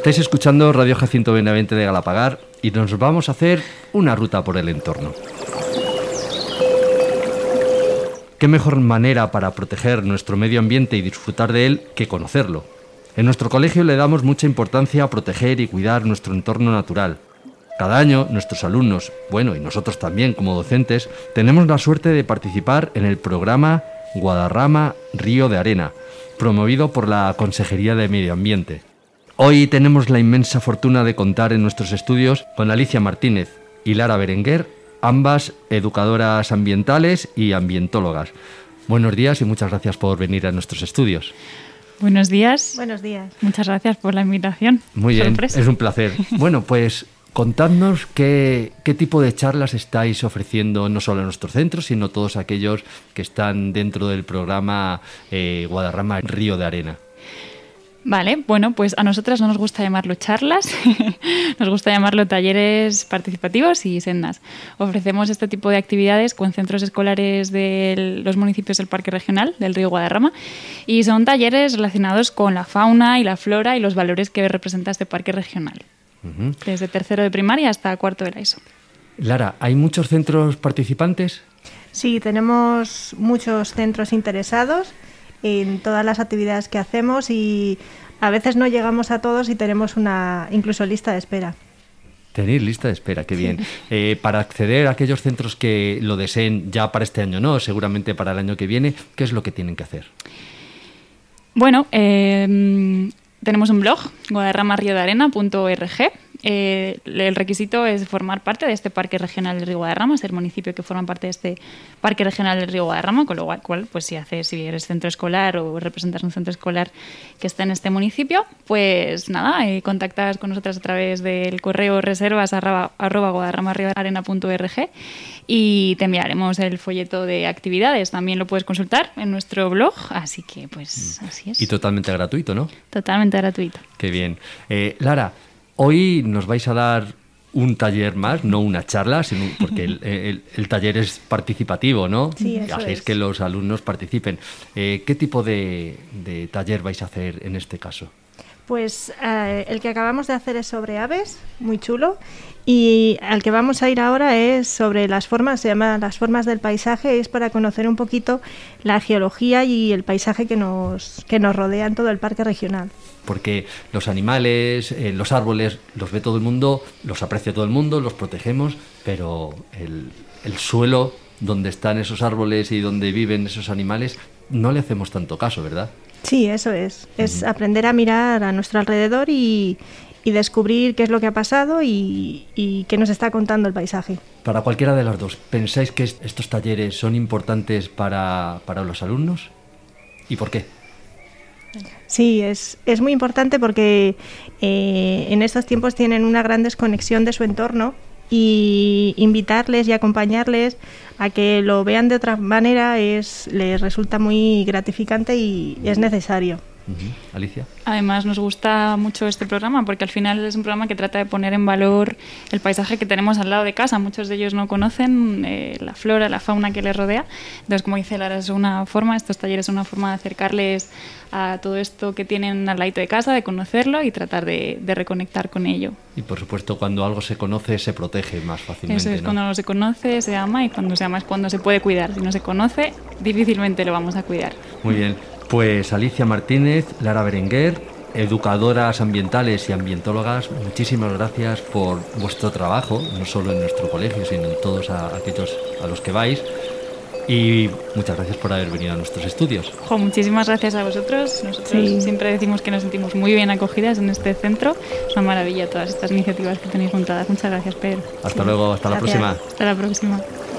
Estáis escuchando Radio Jacinto Benavente de Galapagar y nos vamos a hacer una ruta por el entorno. ¿Qué mejor manera para proteger nuestro medio ambiente y disfrutar de él que conocerlo? En nuestro colegio le damos mucha importancia a proteger y cuidar nuestro entorno natural. Cada año nuestros alumnos, bueno, y nosotros también como docentes, tenemos la suerte de participar en el programa Guadarrama Río de Arena, promovido por la Consejería de Medio Ambiente. Hoy tenemos la inmensa fortuna de contar en nuestros estudios con Alicia Martínez y Lara Berenguer, ambas educadoras ambientales y ambientólogas. Buenos días y muchas gracias por venir a nuestros estudios. Buenos días. Buenos días. Muchas gracias por la invitación. Muy bien, Sorpresa. es un placer. Bueno, pues contadnos qué tipo de charlas estáis ofreciendo no solo en nuestros centros, sino todos aquellos que están dentro del programa Guadarrama Río de Arena. Vale, bueno, pues a nosotras no nos gusta llamarlo charlas, nos gusta llamarlo talleres participativos y sendas. Ofrecemos este tipo de actividades con centros escolares de los municipios del Parque Regional del Río Guadarrama y son talleres relacionados con la fauna y la flora y los valores que representa este parque regional. Desde tercero de primaria hasta cuarto de la ESO. Lara, ¿hay muchos centros participantes? Sí, tenemos muchos centros interesados en todas las actividades que hacemos y a veces no llegamos a todos y tenemos una incluso lista de espera. Tenéis lista de espera, qué bien. Para acceder a aquellos centros que lo deseen ya para este año, no, seguramente para el año que viene, ¿qué es lo que tienen que hacer? Bueno, tenemos un blog, guadarramarriodearena.org. El requisito es formar parte de este Parque Regional del Río Guadarrama, ser municipio que forma parte de este Parque Regional del Río Guadarrama, con lo cual, pues si eres centro escolar o representas un centro escolar que está en este municipio, pues nada, contactas con nosotras a través del correo reservas@guadarramarriodearena.org y te enviaremos el folleto de actividades. También lo puedes consultar en nuestro blog, así que pues así es. Y totalmente gratuito, ¿no? Totalmente gratuito. Qué bien. Lara, hoy nos vais a dar un taller más, no una charla, sino porque el taller es participativo, ¿no? Sí, eso hacéis es. que los alumnos participen. ¿Qué tipo de taller vais a hacer en este caso? Pues el que acabamos de hacer es sobre aves, muy chulo, y al que vamos a ir ahora es sobre las formas, se llama Las formas del paisaje, es para conocer un poquito la geología y el paisaje que nos rodea en todo el parque regional. Porque los animales, los árboles, los ve todo el mundo, los aprecia todo el mundo, los protegemos, pero el suelo donde están esos árboles y donde viven esos animales no le hacemos tanto caso, ¿verdad? Sí, eso es. Es aprender a mirar a nuestro alrededor y descubrir qué es lo que ha pasado y qué nos está contando el paisaje. Para cualquiera de las dos, ¿pensáis que estos talleres son importantes para los alumnos? ¿Y por qué? Sí, es muy importante porque en estos tiempos tienen una gran desconexión de su entorno y invitarles y acompañarles a que lo vean de otra manera les resulta muy gratificante y es necesario. Alicia. Además nos gusta mucho este programa porque al final es un programa que trata de poner en valor el paisaje que tenemos al lado de casa. Muchos de ellos no conocen la flora, la fauna que les rodea. Entonces, como dice Lara, estos talleres son una forma de acercarles a todo esto que tienen al ladito de casa, de conocerlo y tratar de reconectar con ello. Y por supuesto, cuando algo se conoce, se protege más fácilmente. Eso es, ¿no? cuando se conoce, se ama, y cuando se ama es cuando se puede cuidar. Si no se conoce, difícilmente lo vamos a cuidar. Muy bien. Pues Alicia Martínez, Lara Berenguer, educadoras ambientales y ambientólogas, muchísimas gracias por vuestro trabajo, no solo en nuestro colegio, sino en todos aquellos a los que vais. Y muchas gracias por haber venido a nuestros estudios. Muchísimas gracias a vosotros. Nosotros siempre decimos que nos sentimos muy bien acogidas en este centro. Es una maravilla todas estas iniciativas que tenéis montadas. Muchas gracias, Pedro. Hasta luego, hasta la próxima. Hasta la próxima.